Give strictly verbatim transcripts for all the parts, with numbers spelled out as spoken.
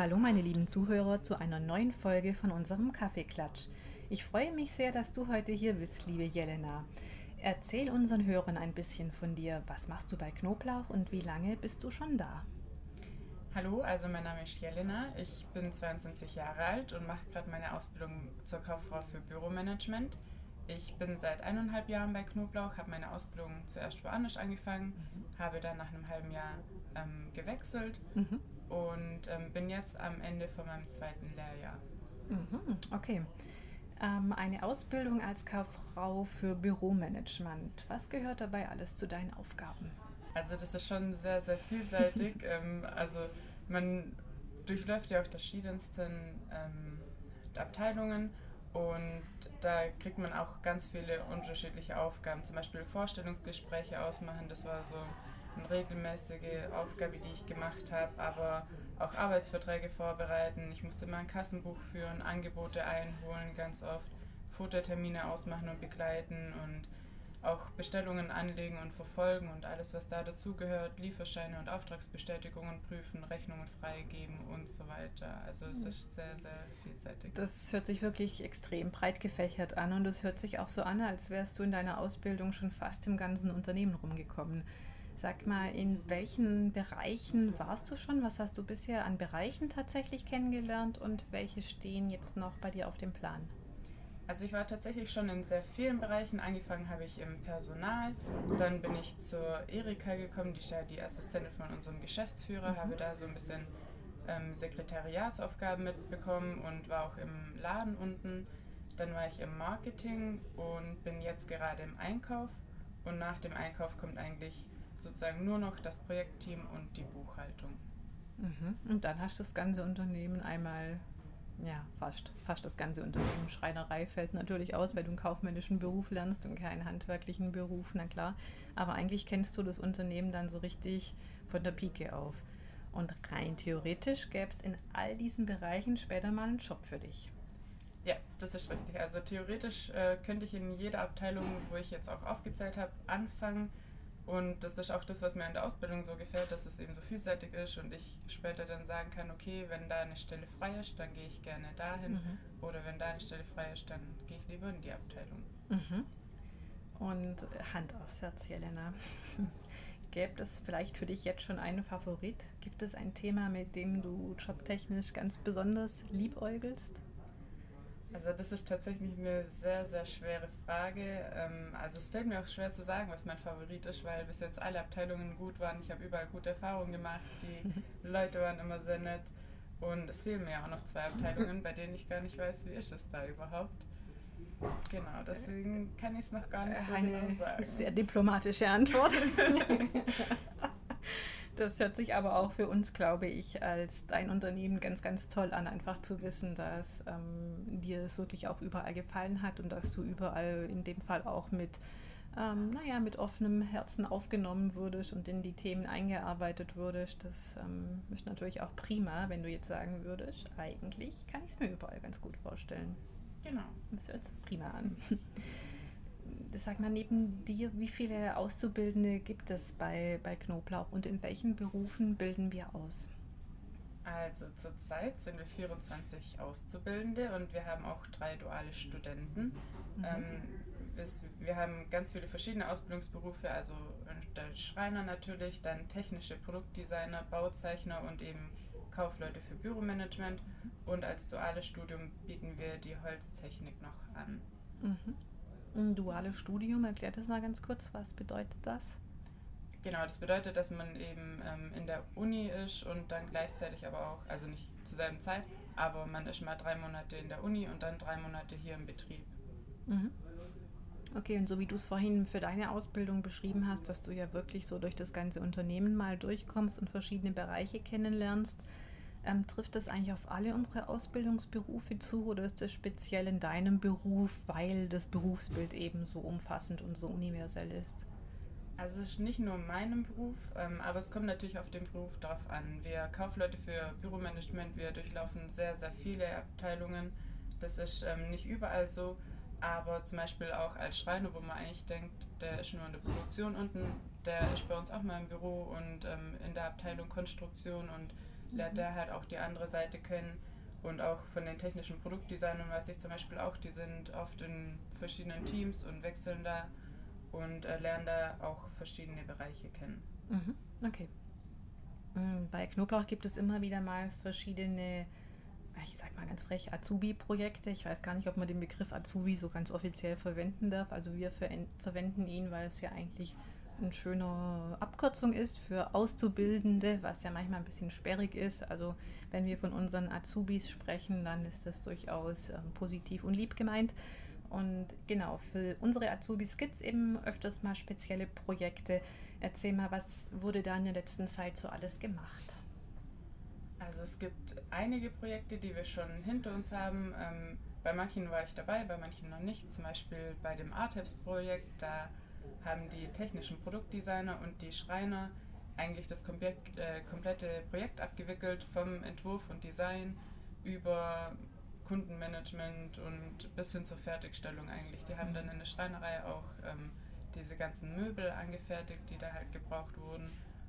Hallo meine lieben Zuhörer zu einer neuen Folge von unserem Kaffeeklatsch. Ich freue mich sehr, dass du heute hier bist, liebe Jelena. Erzähl unseren Hörern ein bisschen von dir. Was machst du bei Knoblauch und wie lange bist du schon da? Hallo, also mein Name ist Jelena, ich bin zweiundzwanzig Jahre alt und mache gerade meine Ausbildung zur Kauffrau für Büromanagement. Ich bin seit eineinhalb Jahren bei Knoblauch, habe meine Ausbildung zuerst woanders angefangen, habe dann nach einem halben Jahr ähm, gewechselt Mhm. und ähm, bin jetzt am Ende von meinem zweiten Lehrjahr. Mhm. Okay. Ähm, eine Ausbildung als Kauffrau für Büromanagement. Was gehört dabei alles zu deinen Aufgaben? Also das ist schon sehr, sehr vielseitig. ähm, also man durchläuft ja auch verschiedensten ähm, Abteilungen und da kriegt man auch ganz viele unterschiedliche Aufgaben. Zum Beispiel Vorstellungsgespräche ausmachen, das war so eine regelmäßige Aufgabe, die ich gemacht habe, aber auch Arbeitsverträge vorbereiten. Ich musste mal ein Kassenbuch führen, Angebote einholen, ganz oft Fototermine ausmachen und begleiten und auch Bestellungen anlegen und verfolgen und alles, was da dazugehört, Lieferscheine und Auftragsbestätigungen prüfen, Rechnungen freigeben und so weiter. Also es ist sehr, sehr vielseitig. Das hört sich wirklich extrem breit gefächert an und es hört sich auch so an, als wärst du in deiner Ausbildung schon fast im ganzen Unternehmen rumgekommen. Sag mal, in welchen Bereichen warst du schon? Was hast du bisher an Bereichen tatsächlich kennengelernt und welche stehen jetzt noch bei dir auf dem Plan? Also ich war tatsächlich schon in sehr vielen Bereichen. Angefangen habe ich im Personal, dann bin ich zur Erika gekommen, die ist ja die Assistentin von unserem Geschäftsführer, Mhm. habe da so ein bisschen ähm, Sekretariatsaufgaben mitbekommen und war auch im Laden unten. Dann war ich im Marketing und bin jetzt gerade im Einkauf. Und nach dem Einkauf kommt eigentlich sozusagen nur noch das Projektteam und die Buchhaltung. Mhm. Und dann hast du das ganze Unternehmen einmal, ja, fast, fast das ganze Unternehmen. Schreinerei fällt natürlich aus, weil du einen kaufmännischen Beruf lernst und keinen handwerklichen Beruf, na klar. Aber eigentlich kennst du das Unternehmen dann so richtig von der Pike auf. Und rein theoretisch gäbe es in all diesen Bereichen später mal einen Job für dich. Ja, das ist richtig. Also theoretisch äh, könnte ich in jeder Abteilung, wo ich jetzt auch aufgezählt habe, anfangen. Und das ist auch das, was mir an der Ausbildung so gefällt, dass es eben so vielseitig ist und ich später dann sagen kann, okay, wenn da eine Stelle frei ist, dann gehe ich gerne dahin. Mhm. Oder wenn da eine Stelle frei ist, dann gehe ich lieber in die Abteilung. Mhm. Und Hand aufs Herz, Jelena. Gäbe es vielleicht für dich jetzt schon einen Favorit? Gibt es ein Thema, mit dem du jobtechnisch ganz besonders liebäugelst? Also das ist tatsächlich eine sehr, sehr schwere Frage. Ähm, also es fällt mir auch schwer zu sagen, was mein Favorit ist, weil bis jetzt alle Abteilungen gut waren. Ich habe überall gute Erfahrungen gemacht. Die Leute waren immer sehr nett. Und es fehlen mir ja auch noch zwei Abteilungen, bei denen ich gar nicht weiß, wie ist es da überhaupt. Genau, deswegen kann ich es noch gar nicht so genau Eine sagen. sehr diplomatische Antwort. Das hört sich aber auch für uns, glaube ich, als dein Unternehmen ganz, ganz toll an, einfach zu wissen, dass ähm, dir es wirklich auch überall gefallen hat und dass du überall in dem Fall auch mit, ähm, naja, mit offenem Herzen aufgenommen würdest und in die Themen eingearbeitet würdest. Das ähm, ist natürlich auch prima, wenn du jetzt sagen würdest, eigentlich kann ich es mir überall ganz gut vorstellen. Genau. Das hört sich prima an. Sag mal, neben dir, wie viele Auszubildende gibt es bei, bei Knoblauch und in welchen Berufen bilden wir aus? Also zurzeit sind wir vierundzwanzig Auszubildende und wir haben auch drei duale Studenten. Mhm. Ähm, bis, wir haben ganz viele verschiedene Ausbildungsberufe, also der Schreiner natürlich, dann technische Produktdesigner, Bauzeichner und eben Kaufleute für Büromanagement. Und als duales Studium bieten wir die Holztechnik noch an. Mhm. Ein duales Studium, erklärt das mal ganz kurz, was bedeutet das? Genau, das bedeutet, dass man eben ähm, in der Uni ist und dann gleichzeitig aber auch, also nicht zur selben Zeit, aber man ist mal drei Monate in der Uni und dann drei Monate hier im Betrieb. Mhm. Okay, und so wie du es vorhin für deine Ausbildung beschrieben hast, dass du ja wirklich so durch das ganze Unternehmen mal durchkommst und verschiedene Bereiche kennenlernst, ähm, trifft das eigentlich auf alle unsere Ausbildungsberufe zu oder ist das speziell in deinem Beruf, weil das Berufsbild eben so umfassend und so universell ist? Also es ist nicht nur in meinem Beruf, ähm, aber es kommt natürlich auf den Beruf drauf an. Wir Kaufleute für Büromanagement, wir durchlaufen sehr, sehr viele Abteilungen. Das ist ähm, nicht überall so, aber zum Beispiel auch als Schreiner, wo man eigentlich denkt, der ist nur in der Produktion unten, der ist bei uns auch mal im Büro und ähm, in der Abteilung Konstruktion und lernt er halt auch die andere Seite kennen. Und auch von den technischen Produktdesignern weiß ich zum Beispiel auch, die sind oft in verschiedenen Teams und wechseln da und äh, lernen da auch verschiedene Bereiche kennen. Mhm. Okay. Bei Knoblauch gibt es immer wieder mal verschiedene, ich sag mal ganz frech, Azubi-Projekte. Ich weiß gar nicht, ob man den Begriff Azubi so ganz offiziell verwenden darf. Also wir ver verwenden ihn, weil es ja eigentlich eine schöne Abkürzung ist für Auszubildende, was ja manchmal ein bisschen sperrig ist. Also wenn wir von unseren Azubis sprechen, dann ist das durchaus ähm, positiv und lieb gemeint. Und genau, für unsere Azubis gibt es eben öfters mal spezielle Projekte. Erzähl mal, was wurde da in der letzten Zeit so alles gemacht? Also es gibt einige Projekte, die wir schon hinter uns haben. Ähm, bei manchen war ich dabei, bei manchen noch nicht. Zum Beispiel bei dem Arteps-Projekt, da haben die technischen Produktdesigner und die Schreiner eigentlich das komplett, äh, komplette Projekt abgewickelt, vom Entwurf und Design über Kundenmanagement und bis hin zur Fertigstellung eigentlich. Die haben dann in der Schreinerei auch ähm, diese ganzen Möbel angefertigt, die da halt gebraucht wurden.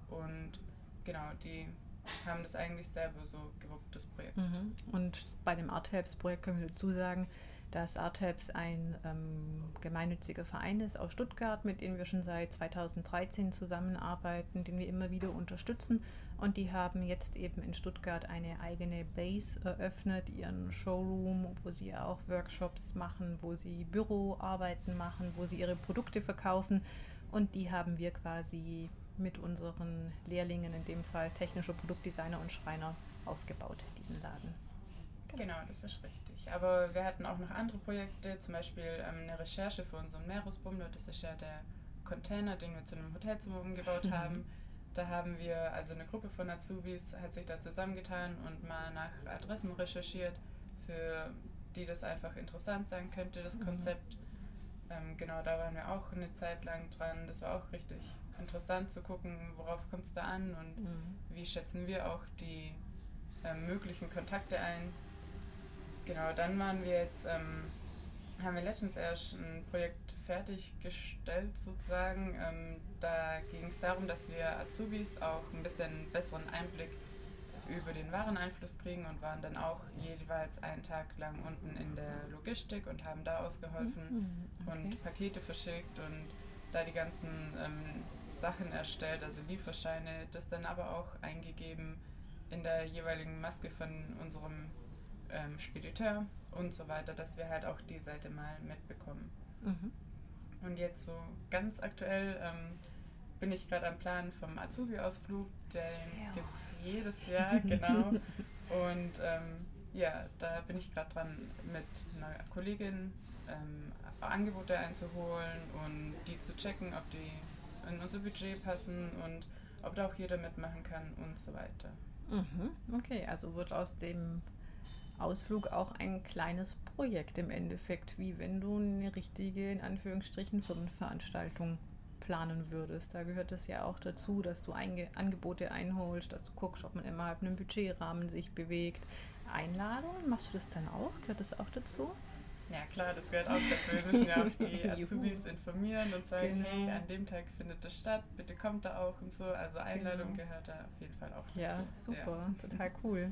Und genau, die haben das eigentlich selber so gewuppt, das Projekt. Mhm. Und bei dem Arteps-Projekt können wir dazu sagen, dass Arteps ein ähm, gemeinnütziger Verein ist aus Stuttgart, mit dem wir schon seit zweitausenddreizehn zusammenarbeiten, den wir immer wieder unterstützen. Und die haben jetzt eben in Stuttgart eine eigene Base eröffnet, ihren Showroom, wo sie auch Workshops machen, wo sie Büroarbeiten machen, wo sie ihre Produkte verkaufen. Und die haben wir quasi mit unseren Lehrlingen, in dem Fall technische Produktdesigner und Schreiner, ausgebaut, diesen Laden. Genau. Genau, das ist richtig. Aber wir hatten auch noch andere Projekte, zum Beispiel ähm, eine Recherche für unseren Meeresbummler. Das ist ja der Container, den wir zu einem Hotelzimmer umgebaut haben. Da haben wir, also eine Gruppe von Azubis hat sich da zusammengetan und mal nach Adressen recherchiert, für die das einfach interessant sein könnte, das Konzept. Ähm, genau, da waren wir auch eine Zeit lang dran. Das war auch richtig interessant zu gucken, worauf kommt es da an und mhm. wie schätzen wir auch die ähm, möglichen Kontakte ein. Genau, dann waren wir jetzt, ähm, haben wir letztens erst ein Projekt fertiggestellt sozusagen. Ähm, da ging es darum, dass wir Azubis auch ein bisschen besseren Einblick über den Wareneinfluss kriegen und waren dann auch jeweils einen Tag lang unten in der Logistik und haben da ausgeholfen mhm, okay. und Pakete verschickt und da die ganzen ähm, Sachen erstellt, also Lieferscheine, das dann aber auch eingegeben in der jeweiligen Maske von unserem ähm, Spediteur und so weiter, dass wir halt auch die Seite mal mitbekommen. Mhm. Und jetzt so ganz aktuell ähm, bin ich gerade am Plan vom Azubi-Ausflug, den gibt es jedes Jahr, genau. Und ähm, ja, da bin ich gerade dran, mit einer Kollegin ähm, Angebote einzuholen und die zu checken, ob die in unser Budget passen und ob da auch jeder mitmachen kann und so weiter. Mhm, okay, also wird aus dem Ausflug auch ein kleines Projekt im Endeffekt, wie wenn du eine richtige, in Anführungsstrichen, Firmenveranstaltung planen würdest. Da gehört es ja auch dazu, dass du Einge- Angebote einholst, dass du guckst, ob man innerhalb einem Budgetrahmen sich bewegt. Einladung, machst du das dann auch? Gehört das auch dazu? Ja klar, das gehört auch dazu. Wir müssen ja auch die Azubis informieren und sagen, genau. hey, an dem Tag findet das statt, bitte kommt da auch und so. Also Einladung genau. gehört da auf jeden Fall auch dazu. Ja, super, ja. Total cool.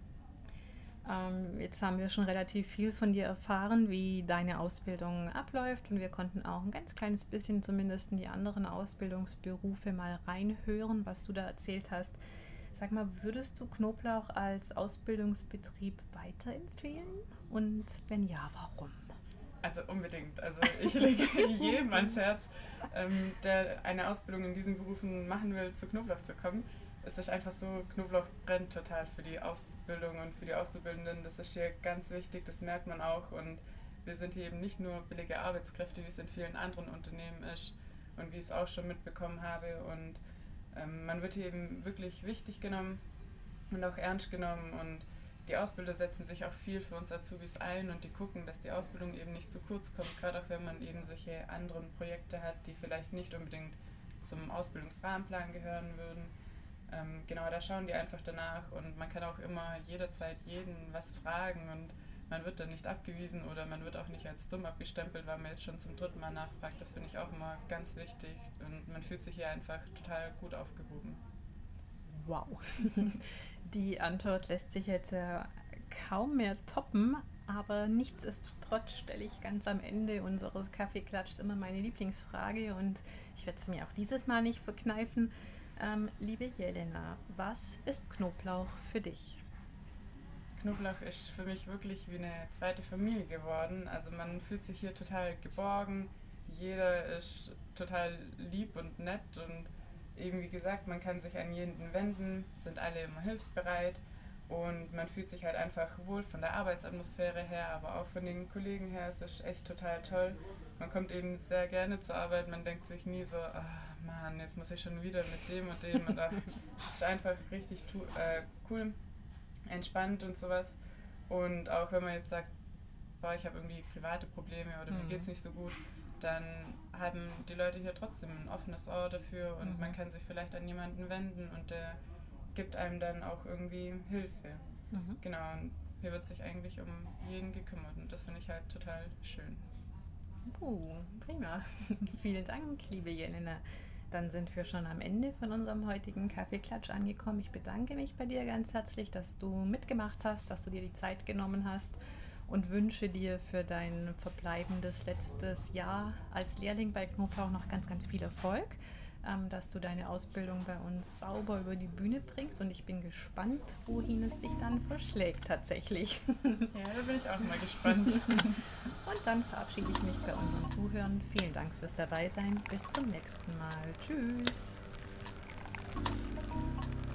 Ähm, jetzt haben wir schon relativ viel von dir erfahren, wie deine Ausbildung abläuft und wir konnten auch ein ganz kleines bisschen zumindest in die anderen Ausbildungsberufe mal reinhören, was du da erzählt hast. Sag mal, würdest du Knoblauch als Ausbildungsbetrieb weiterempfehlen? Und wenn ja, warum? Also unbedingt. Also ich lege jedem ans Herz, ähm, der eine Ausbildung in diesen Berufen machen will, zu Knoblauch zu kommen. Es ist einfach so, Knoblauch brennt total für die Ausbildung und für die Auszubildenden. Das ist hier ganz wichtig, das merkt man auch. Und wir sind hier eben nicht nur billige Arbeitskräfte, wie es in vielen anderen Unternehmen ist und wie ich es auch schon mitbekommen habe. Und ähm, man wird hier eben wirklich wichtig genommen und auch ernst genommen. Und die Ausbilder setzen sich auch viel für uns Azubis ein und die gucken, dass die Ausbildung eben nicht zu kurz kommt, gerade auch wenn man eben solche anderen Projekte hat, die vielleicht nicht unbedingt zum Ausbildungsrahmenplan gehören würden. Ähm, genau, da schauen die einfach danach und man kann auch immer jederzeit jeden was fragen und man wird dann nicht abgewiesen oder man wird auch nicht als dumm abgestempelt, weil man jetzt schon zum dritten Mal nachfragt. Das finde ich auch immer ganz wichtig und man fühlt sich hier einfach total gut aufgehoben. Wow. Die Antwort lässt sich jetzt ja kaum mehr toppen, aber nichtsdestotrotz stelle ich ganz am Ende unseres Kaffeeklatschs immer meine Lieblingsfrage und ich werde es mir auch dieses Mal nicht verkneifen. Ähm, liebe Jelena, was ist Knoblauch für dich? Knoblauch ist für mich wirklich wie eine zweite Familie geworden. Also man fühlt sich hier total geborgen, jeder ist total lieb und nett und eben wie gesagt, man kann sich an jeden wenden, sind alle immer hilfsbereit und man fühlt sich halt einfach wohl von der Arbeitsatmosphäre her, aber auch von den Kollegen her. Es ist echt total toll. Man kommt eben sehr gerne zur Arbeit, man denkt sich nie so, ah Mann, jetzt muss ich schon wieder mit dem und dem und ach, es ist einfach richtig tu- äh, cool, entspannt und sowas. Und auch wenn man jetzt sagt, boah, ich habe irgendwie private Probleme oder mir Mhm. geht's nicht so gut, dann haben die Leute hier trotzdem ein offenes Ohr dafür und Mhm. man kann sich vielleicht an jemanden wenden und der gibt einem dann auch irgendwie Hilfe. Mhm. Genau, und hier wird sich eigentlich um jeden gekümmert und das finde ich halt total schön. Uh, prima. Vielen Dank, liebe Jelena. Dann sind wir schon am Ende von unserem heutigen Kaffeeklatsch angekommen. Ich bedanke mich bei dir ganz herzlich, dass du mitgemacht hast, dass du dir die Zeit genommen hast und wünsche dir für dein verbleibendes letztes Jahr als Lehrling bei Knoblauch noch ganz, ganz viel Erfolg, ähm, dass du deine Ausbildung bei uns sauber über die Bühne bringst und ich bin gespannt, wohin es dich dann verschlägt tatsächlich. Ja, da bin ich auch mal gespannt. Und dann verabschiede ich mich bei unseren Zuhörern. Vielen Dank fürs Dabeisein. Bis zum nächsten Mal. Tschüss.